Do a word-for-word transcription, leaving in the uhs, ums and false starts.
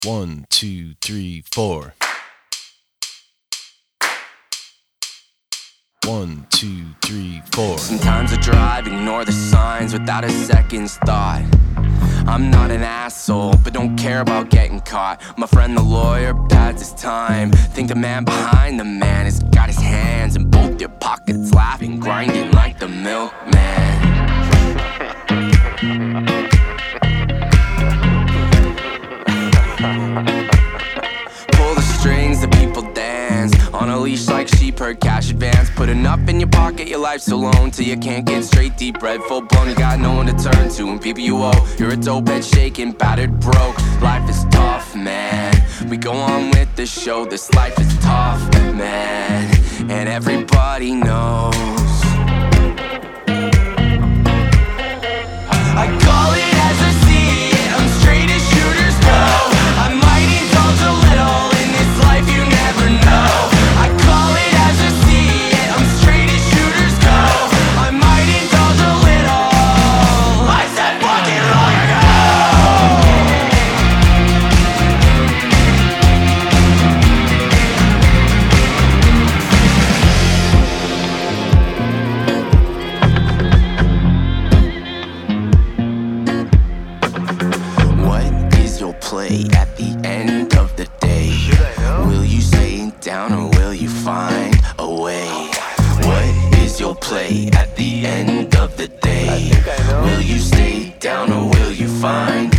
One, two, three, four. One, two, three, four. Sometimes I drive, ignore the signs without a second's thought. I'm not an asshole, but don't care about getting caught. My friend the lawyer pads his time. Think the man behind the man has got his hands in both their pockets, laughing, grinding like the milkman. Pull the strings, the people dance on a leash like sheep, herd cash advance. Put enough in your pocket, your life's alone till you can't get straight, deep red, full blown. You got no one to turn to, and people you owe. You're a dope head shaking, battered, broke. Life is tough, man. We go on with the show. This life is tough, man, and everybody knows. I call it as I see it. I'm straight as shooters go. I might indulge a little in this life, you never know. I call it as I see it. I'm straight as shooters go. I might indulge a little. I said fuck it long ago. What is your play at the end of the day? Will you stay down or will you find a way? What is your play at the end of the day? Will you stay down or will you find